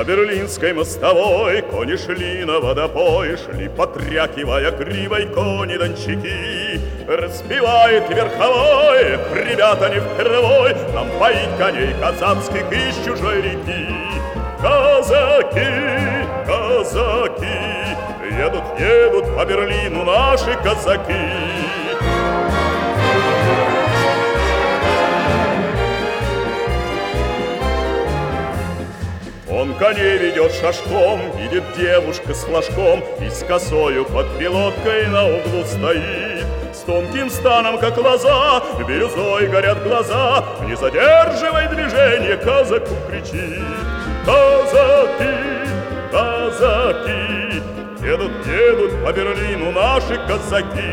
Берлинской мостовой кони шли на водопой, шли, потрякивая кривой кони-дончаки. Распевает верховой, эх, ребята, не впервой нам поить коней казацких из чужой реки. Казаки, казаки, едут, едут по Берлину наши казаки. Он коней ведет шашком, видит девушка с флажком и с косою под пилоткой на углу стоит. С тонким станом, как лоза, бирюзой горят глаза, не задерживай движение, казаку кричит. Казаки, казаки, едут, едут по Берлину наши казаки.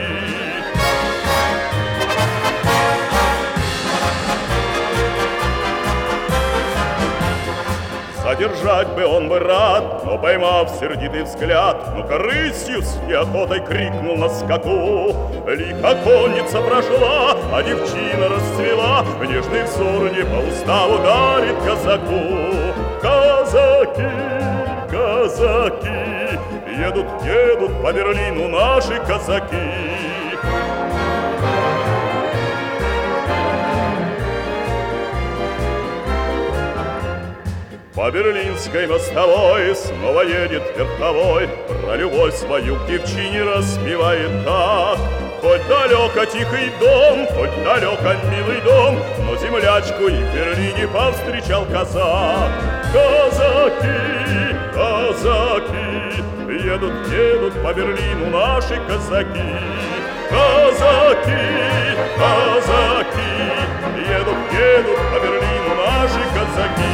Задержать бы он бы рад, но, поймав сердитый взгляд, ну-ка рысью с неохотой крикнул на скаку. Лихо конница прошла, а девчина расцвела, нежный взор не по уставу дарит казаку. Казаки, казаки, едут, едут по Берлину наши казаки. По Берлинской мостовой снова едет верховой, про любовь свою к девчине распевает так. Хоть далеко тихий дом, хоть далеко милый дом, но землячку и в Берлине повстречал казак. Казаки, казаки, едут, едут по Берлину наши казаки. Казаки, казаки, едут, едут по Берлину наши казаки.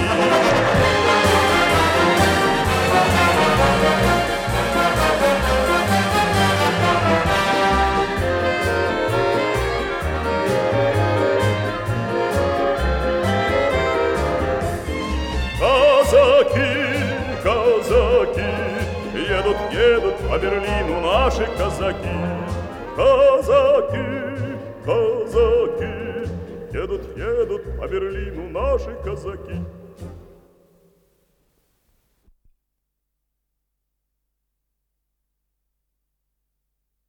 Казаки, казаки, едут, едут по Берлину наши казаки. Казаки, казаки, едут, едут по Берлину наши казаки.